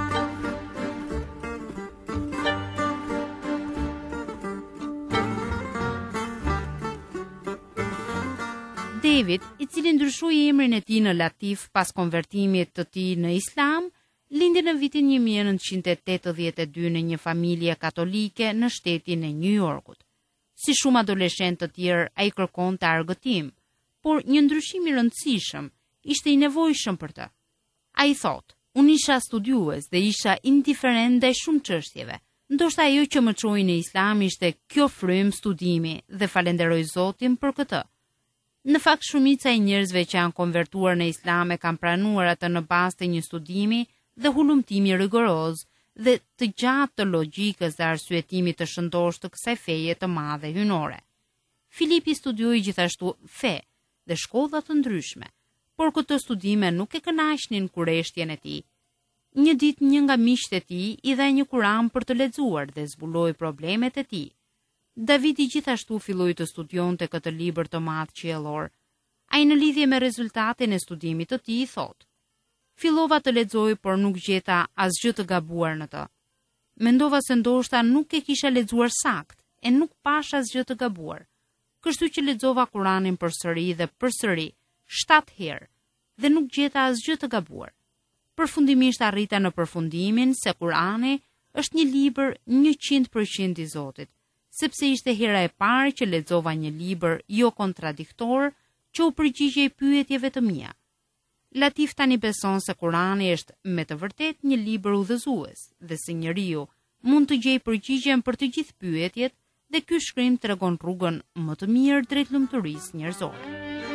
David, i cili ndryshoi emrin e tij në Latif pas konvertimit të tij në Islam, lindi në vitin 1982 në një familje katolike në shtetin e New Yorkut. Si shumë adoleshentë të tjerë, ai kërkonte argëtim, por një ndryshim i rëndësishëm ishte i nevojshëm për të. Ai thotë: "Unë isha studiues dhe isha indiferent ndaj shumë çështjeve. Ndoshta ajo që më çoi në Islam ishte kjo frym studimi dhe falenderoj Zotin për këtë. Në fakt, shumica e njerëzve që janë konvertuar në Islam e kanë pranuar atë në bazë të një studimi dhe hulumtimi rigoroz dhe të gjatë të logjikës dhe arsyetimit të shëndosh të kësaj feje të madhe hyjnore. Filipi studioi gjithashtu fe dhe shkolla të ndryshme, por këto studime nuk e kënaqnin kurreshtjen e tij. Një ditë një nga miqtë e tij i dha një Kur'an për të lexuar dhe zbuloi problemet e tij. Davidi gjithashtu filloi të studionte këtë libër të madh qiellor. Ai në lidhje me rezultatin e studimit të tij thotë: "Fillova të lexoj, por nuk gjeta asgjë të gabuar në të. Mendova se ndoshta nuk e kisha lexuar sakt e nuk pash asgjë të gabuar. Kështu që lexova Kur'anin përsëri dhe përsëri, 7 herë, dhe nuk gjeta asgjë të gabuar. Përfundimisht arrita në përfundimin se Kur'ani është një libër 100% i Zotit, sepse ishte hera e parë që lexova një libër jo kontradiktor që u përgjigjej pyetjeve të mia. Latif tani beson se Kurani është me të vërtet një libër udhëzues dhe se njeriu mund të gjejë përgjigjen për të gjithë pyetjet dhe ky shkrim tregon rrugën më të mirë drejt lumturisë njerëzore.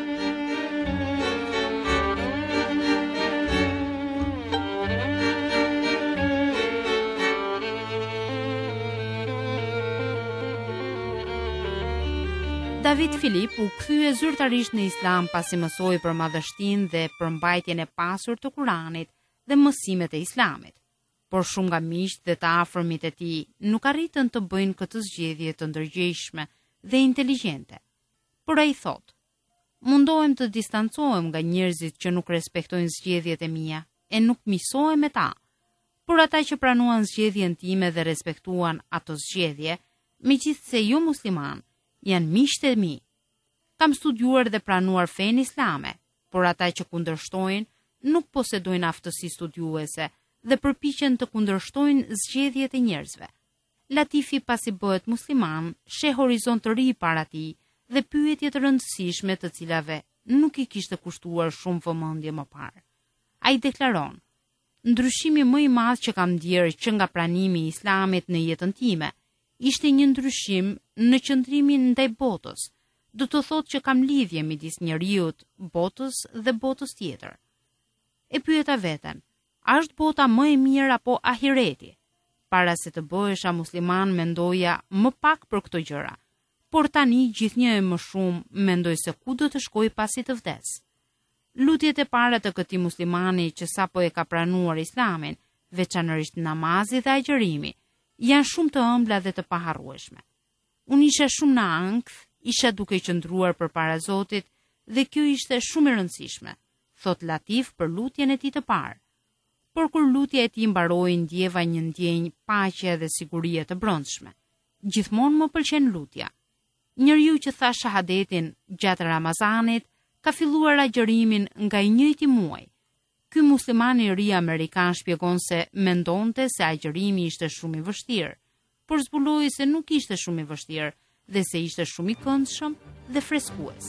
David Philip u kthye zyrtarisht në Islam pasi mësoi për madhështinë dhe përmbajtjen e pasur të Kuranit dhe mësimet e Islamit. Por shumë nga miqtë dhe të afërmit e tij nuk arritën të bëjnë këtë zgjedhje të ndërgjegjshme dhe inteligjente. Por ai thotë: "Mundohem të distancohem nga njerëzit që nuk respektojnë zgjedhjet e mia e nuk miqësohem me ta. Por ata që pranuan zgjedhjen time dhe respektuan ato zgjedhje, megjithse jo musliman, janë miqtë e mi. Kam studiuar dhe pranuar fenë islame, por ata që kundërshtojnë nuk posedojnë aftësi studiuese dhe përpiqen të kundërshtojnë zgjedhjet e njerëzve." Latifi pasi bëhet musliman, sheh horizont të ri para tij dhe pyetje të rëndësishme të cilave nuk i kishte kushtuar shumë vëmendje më parë. Ai deklaron: "Ndryshimi më i madh që kam ndier që nga pranimi i Islamit në jetën time ishte një ndryshim në qëndrimin ndaj botës. Do të thotë që kam lidhje midis njeriut, botës dhe botës tjetër. E pyeta veten: a është bota më e mirë apo ahireti? Para se të bëhesha musliman mendoja më pak për këto gjëra, por tani gjithnjë e më shumë mendoj se ku do të shkoj pasi të vdes." Lutjet e para të këtij muslimani që sapo e ka pranuar Islamin, veçanërisht namazi dhe agjërimi, janë shumë të ëmbla dhe të paharrueshme. "Unë isha shumë në ankth, isha duke qëndruar përpara Zotit dhe kjo ishte shumë e rëndësishme", thot Latif për lutjen e tij të parë. Por kur lutja e tij mbaroi, ndjeva një ndjenjë paqe dhe sigurie të brendshme. "Gjithmonë më pëlqen lutja. Njeriu që tha shahadetin gjatë Ramazanit ka filluar agjërimin nga i njëjti muaj. Ky Ky musliman i ri amerikan shpjegon se mendonte se agjërimi ishte shumë i vështirë, por zbuloi se nuk ishte shumë i vështirë dhe se ishte shumë i këndshëm dhe freskues.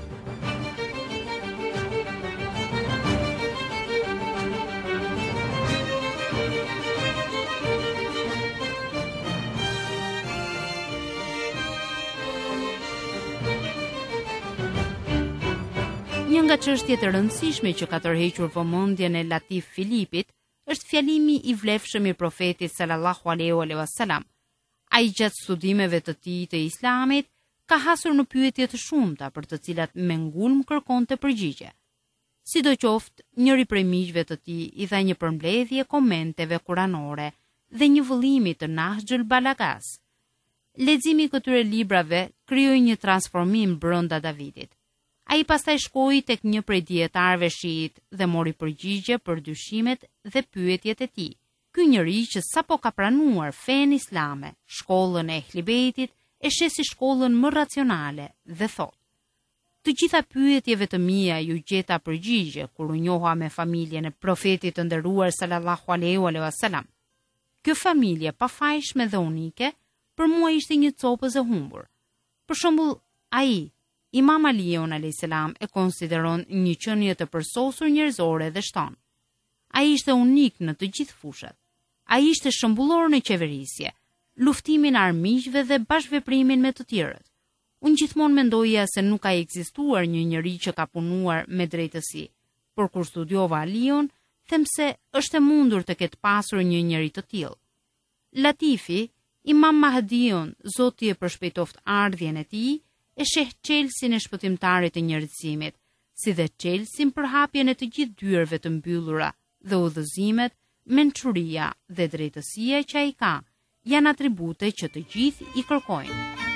Një nga çështjet e rëndësishme që ka tërhequr vëmendjen e Latif Filipit është fjalimi i vlefshëm i profetit sallallahu alaihi wasallam. Ai gjatë studimeve të tij të Islamit ka hasur në pyetje të shumta për të cilat me ngulm kërkonte përgjigje. Sidoqoftë, njëri prej miqve të tij i dha një përmbledhje komenteve kuranore dhe një vëllimi të Nahjul Balagas. Leximi i këtyre librave krijoi një transformim brenda Davidit. Ai pastaj shkoi tek një prej dietarëve shiit dhe mori përgjigje për dyshimet dhe pyetjet e tij. Ky njeri që sapo ka pranuar fen islame, shkollën e Ehli Beitit, e sheh si shkollën më racionale dhe thot: "Të gjitha pyetjeve të mia ju gjeta përgjigje kur u njoha me familjen e profetit të nderuar sallallahu alaihi wasallam. Kjo familje pafajshme dhe unike për mua ishte një copës e humbur. Për shembull, ai Imam Aliun a.s. e konsideron një qenie të përsosur njerëzore dhe shton: ai ishte unik në të gjithë fushat. Ai ishte shembullor në qeverisje, luftimin e armiqve dhe bashkëveprimin me të tjerët. Unë gjithmonë mendoja se nuk ka ekzistuar një njeri që ka punuar me drejtësi, por kur studiova Aliun, them se është e mundur të ketë pasur një njeri të tillë. Latifi, Imam Mahdiun, Zoti e përshpejtoft ardhjen e tij, e sheh çelësin e shpëtimtarit të njerëzimit, si dhe çelësin për hapjen e të gjithë dyerve të mbyllura dhe udhëzimet, mençuria dhe drejtësia që ai ka, janë atribute që të gjithë i kërkojnë.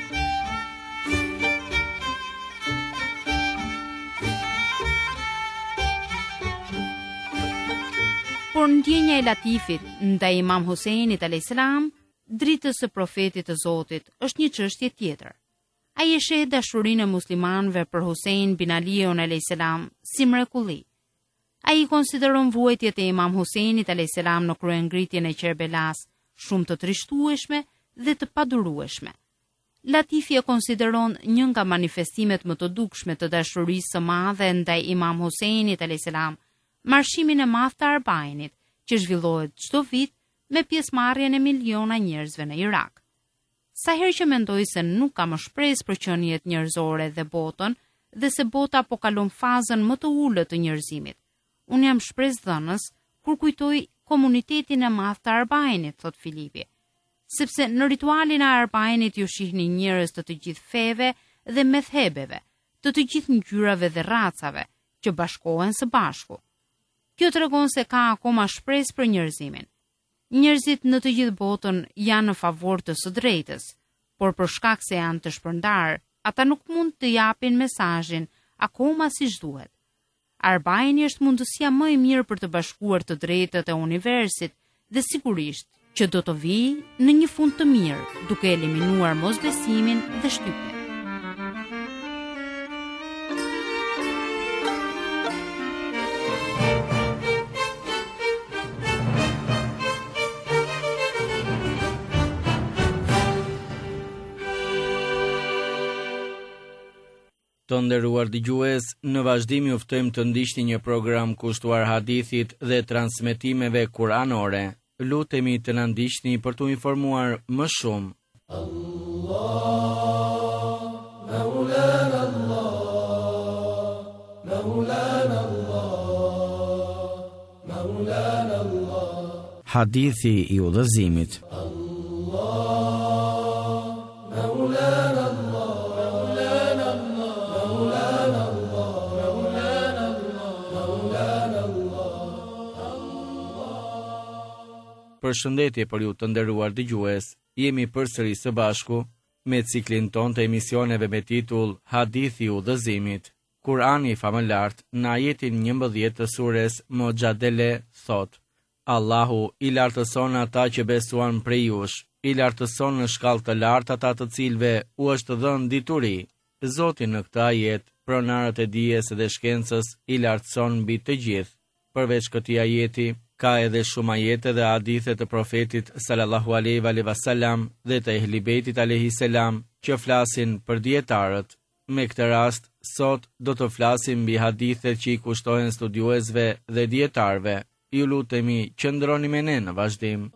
Por ndjenja e Latifit ndaj Imam Huseinit a.s., dritës së profetit të Zotit, është një çështje tjetër. Ai e sheh dashurinë e muslimanëve për Husein bin Aliun a.s. si mrekulli. Ai konsideron vuajtjet e Imam Huseinit a.s. në kryengritjen e Kerbelas shumë të trishtueshme dhe të padurueshme. Latifi e konsideron një nga manifestimet më të dukshme të dashurisë së madhe ndaj Imam Huseinit a.s. marshimin e madh të Arbainit, që zhvillohet çdo vit me pjesëmarrjen e miliona njerëzve në Irak. Sa herë që mendoj se nuk ka më shpresë për qenjet njerëzore dhe botën, dhe se bota po kalon fazën më të ulët të njerëzimit, unë jam shpresëdhënës kur kujtoj komunitetin e madh të Arbainit, thot Filipi, sepse në ritualin e Arbainit ju shihni njerëz të gjithë feve dhe medhhebeve, të gjithë ngjyrave dhe racave, që bashkohen së bashku. Kjo tregon se ka akoma shpresë për njerëzimin. Njerëzit në të gjithë botën janë në favor të së drejtës, por për shkak se janë të shpërndar, ata nuk mund të japin mesazhin akoma siç duhet. Arbaini është mundësia më e mirë për të bashkuar të drejtat e universit dhe sigurisht që do të vijë në një fund të mirë, duke eliminuar mosbesimin dhe shtypjen. Të nderuar dëgjues, në vazhdim ju ftojmë të ndiqni një program kushtuar hadithit dhe transmetimeve kuranore. Lutemi të na ndiqni për t'u informuar më shumë. Hadithi i udhëzimit. Përshëndetje për ju të nderuar dëgjues, jemi përsëri së bashku me ciklin ton të emisioneve me titull Hadithi i udhëzimit. Kurani famëlart në ajetin 11 të sures Mojadele thot: Allahu i lartëson ata që besuan prej jush, i lartëson në shkallë të lartë ata të cilve u është dhënë dituri. Zoti në këtë ajet, pronarët e dijes dhe shkencës i lartëson mbi të gjithë. Përveç këtij ajeti, ka edhe shumë ajete dhe hadithe të profetit sallallahu alaihi wasallam dhe të Ehli Beitit alayhi salam që flasin për dietarët. Me këtë rast, sot do të flasim mbi hadithet që i kushtohen studiuesve dhe dietarëve. Ju lutemi, qëndroni me ne në vazhdim.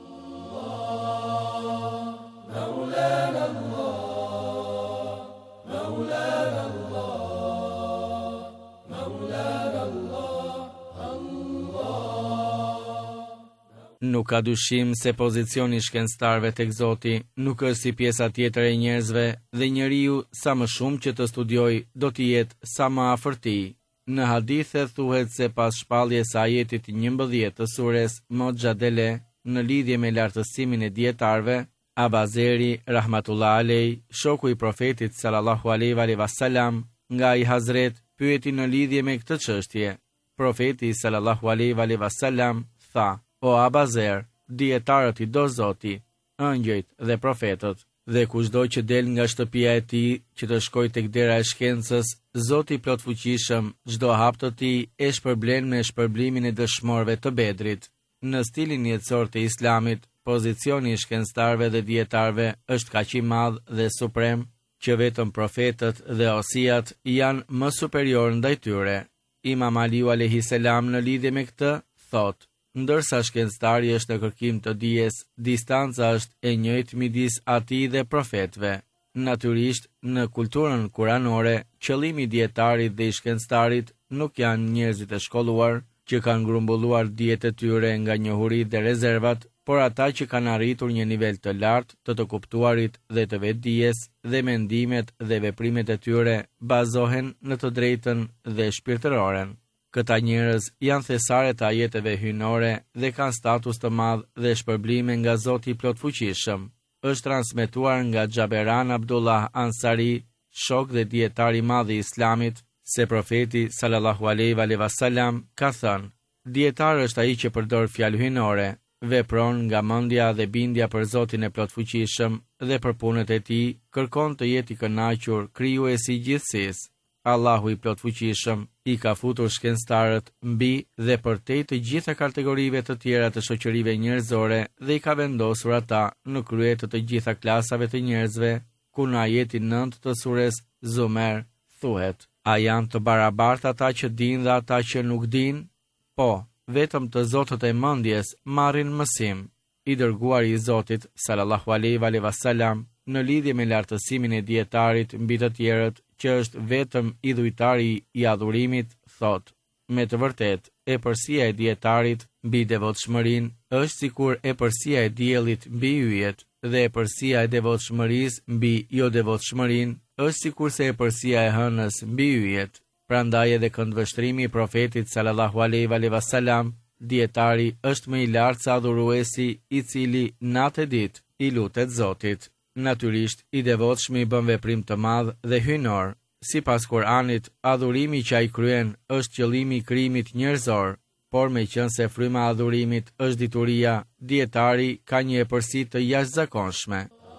Nuk ka dyshim se pozicioni i shkencëtarëve tek Zoti nuk është si pjesa tjetër e njerëzve dhe njeriu sa më shumë që të studiojë do të jetë sa më afër tij. Në hadithe thuhet se pas shpalljes së ajetit 11 të sures Mojadele në lidhje me lartësimin e dietarëve, Abazeri rahmatullah alej, shoku i profetit sallallahu alaihi wasallam, nga i Hazret pyeti në lidhje me këtë çështje. Profeti sallallahu alaihi wasallam tha: O Abazer, dietarët i do Zoti, ëngjëjt dhe profetët, dhe kushdo që del nga shtëpia e tij që të shkojë tek dera e shkencës, Zoti plot fuqishëm çdo hap të tij e shpërblen me shpërblimin e dëshmorëve të Bedrit. Në stilin jetësor të Islamit, pozicioni i shkencëtarëve dhe dietarëve është kaq i madh dhe suprem që vetëm profetët dhe osiat janë më superior ndaj tyre. Imam Aliu alayhi salam në lidhje me këtë thotë: ndërsa shkencëtari është në kërkim të dijes, distanca është e njëjtë midis atij dhe profetëve. Natyrisht, në kulturën kuranore, qëllimi i dietarit dhe i shkencëtarit nuk janë njerëzit e shkolluar që kanë grumbulluar dijet e tyre nga njohuritë dhe rezervat, por ata që kanë arritur një nivel të lartë të kuptuarit dhe të vetdijes dhe mendimet dhe veprimet e tyre bazohen në të drejtën dhe shpirtëroren. Këta njerëz janë thesare të ajeteve hyjnore dhe kanë status të madh dhe shpërblime nga Zoti i plot fuqishëm. Është transmetuar nga Xhaberan Abdullah Ansari, shok dhe dietar i madh i Islamit, se profeti sallallahu alaihi wasallam ka thënë: dietar është ai që përdor fjalë hyjnore, vepron nga mendja dhe bindja për Zotin e plot fuqishëm dhe për punët e tij, kërkon të jetë i kënaqur krijuesi i gjithësisë. Allahu i plot fuqishëm i ka futur shkencëtarët mbi dhe përtej të gjitha kategorive të tjera të shoqërive njerëzore dhe i ka vendosur ata në krye të gjitha klasave të njerëzve, ku në ajetin 9 të sures Zumer thuhet: a janë të barabartë ata që dinë dhe ata që nuk dinë? Po, vetëm të zotët e mendjes marrin mësim. I dërguari i Zotit sallallahu alaihi wasallam në lidhje me lartësimin e dietarit mbi të tjerët, që është vetëm idhujtari i adhurimit, thot: me të vërtet, epërsia e dietarit mbi devotshmërinë është sikur epërsia e diellit mbi yjet, dhe epërsia e devotshmërisë mbi jo devotshmërinë është sikurse epërsia e hënës mbi yjet. Prandaj edhe këndvështrimi i profetit sallallahu alaihi wasallam, dietari është më i lartë se adhuruesi i cili natë e ditë i lutet Zotit. Natyrisht, i devotshmi bën veprim të madh dhe hyjnor. Sipas Kuranit, adhurimi që ai kryen është qëllimi i krijimit njerëzor, por meqense fryma e adhurimit është dituria, dietari ka një epërsi të jashtëzakonshme.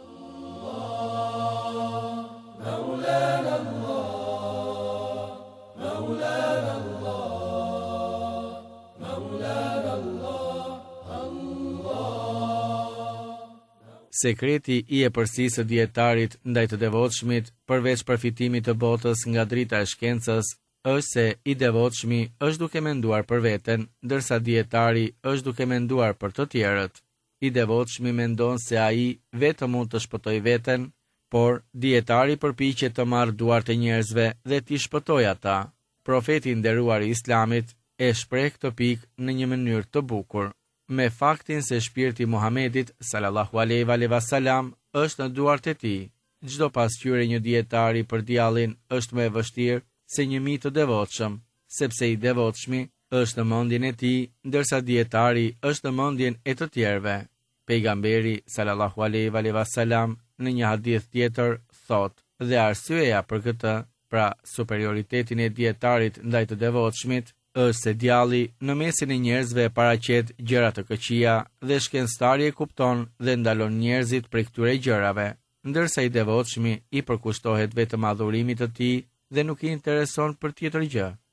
Sekreti i epërsisë së dietarit ndaj të devotshmit, përveç përfitimit të botës nga drita e shkencës, është se i devotshmi është duke menduar për veten, ndërsa dietari është duke menduar për të tjerët. I devotshmi mendon se ai vetëm mund të shpëtojë veten, por dietari përpiqet të marrë duart e njerëzve dhe t'i shpëtojë ata. Profeti i nderuar i Islamit e shpreh këtë pikë në një mënyrë të bukur, me faktin se shpirti Muhamedit sallallahu alaihi wasallam është në duart e tij. Çdo pasqyrë një dietari për djallin është më e vështirë se një mit të devotshëm, sepse i devotshmi është në mendjen e tij, ndërsa dietari është në mendjen e të tjerëve. Pejgamberi sallallahu alaihi wasallam në një hadith tjetër thotë: dhe arsyeja për këtë, pra superioritetin e dietarit ndaj të devotshmit, është se djalli në mesin e njerëzve paraqet gjëra të këqija dhe shkencëtari e kupton dhe ndalon njerëzit prej këtyre gjërave, ndërsa i devotshmi i përkushtohet vetëm adhurimit të tij dhe nuk i intereson për tjetër gjë.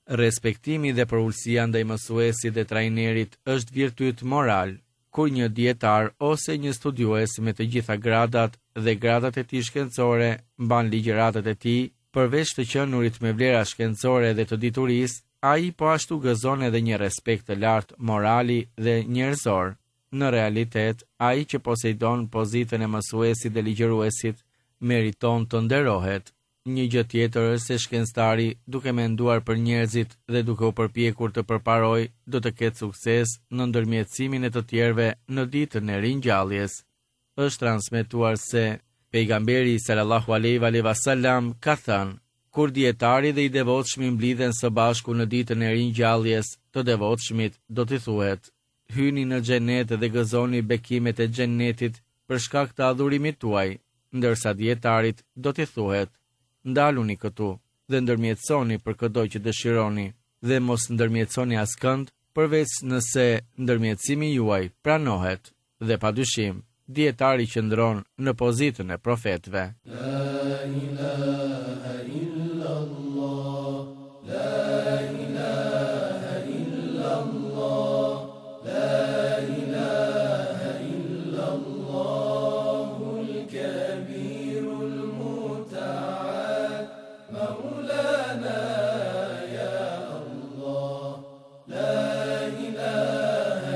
Respektimi dhe përullësia ndaj mësuesit dhe trajnerit është virtyt moral, kur një dietar ose një studiues me të gjitha gradat dhe gradat e tij shkencore mban ligjëratat e tij, përveç të qenurit me vlera shkencore dhe të diturisë, ai po ashtu gëzon edhe një respekt të lartë morali dhe njerëzor. Në realitet, ai që posejdon pozitën e mësuesit dhe ligjëruesit meriton të nderohet. Një gjë tjetër është se shkencëtari, duke menduar për njerëzit dhe duke u përpjekur të përparojë, do të ketë sukses në ndërmjetësimin e të tjerëve në ditën e ringjalljes. Është transmetuar se pejgamberi sallallahu alaihi wasallam ka thënë: kur dietari dhe i devotshmi mblidhen së bashku në ditën e ringjalljes, të devotshmit do t'i thuhet: hyni në xhenet dhe gëzoni bekimet e xhenetit për shkak të adhurimit tuaj, ndërsa dietarit do t'i thuhet: ndaluni këtu dhe ndërmjetësoni për çdo që dëshironi dhe mos ndërmjetësoni askënd përveç nëse ndërmjetësimi juaj pranohet. Dhe padyshim, dietari qëndron në pozitën e profetëve. La ilaha illallah, la ilaha illallah, la ilaha illallahul kabirul muta'al, maulana ya Allah, la ilaha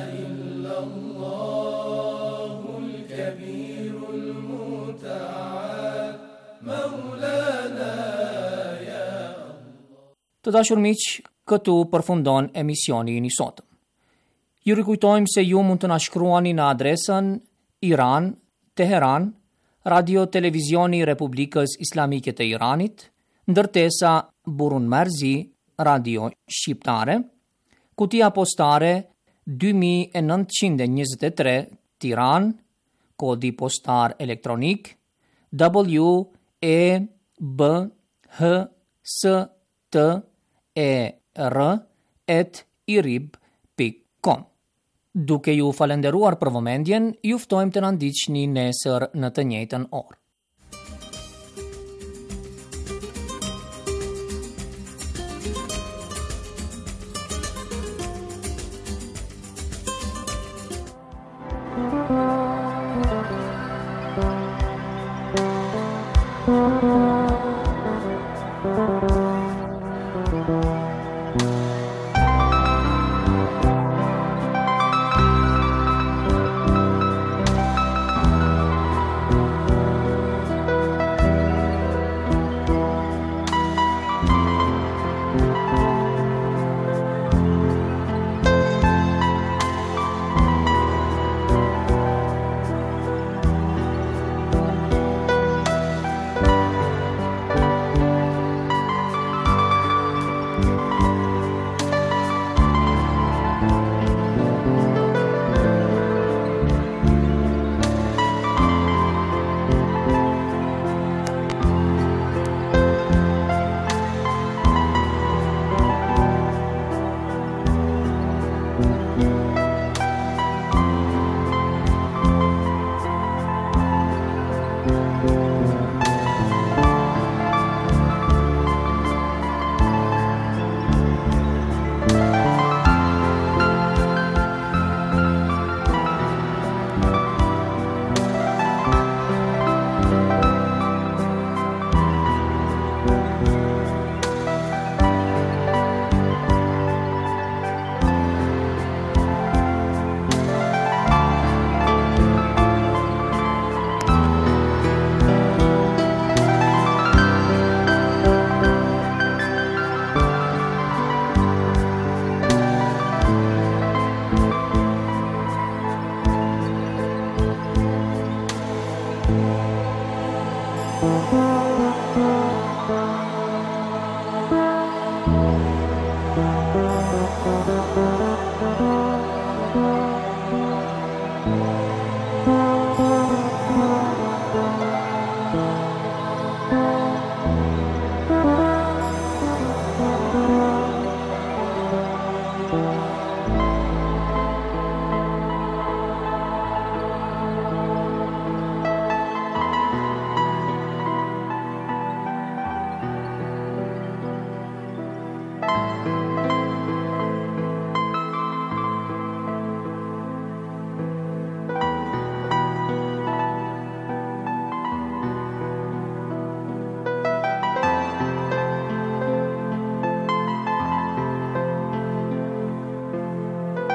illallahul kabirul muta'al, maulana ya Allah. Të dashur miq, këtu përfundon emisioni i sotëm. Ju rikujtojmë se ju mund të na shkruani në adresën Iran, Teheran, Radio Televizioni i Republikës Islamike të Iranit, ndërtesa Burun Marzi, Radio Shqiptare, kutia postare 2923 Tiran, kodi postar elektronik WEBHSTER@irib.com. Duke ju falenderuar për vëmendjen, ju ftojmë të na ndiqni nesër në të njëjtën orë.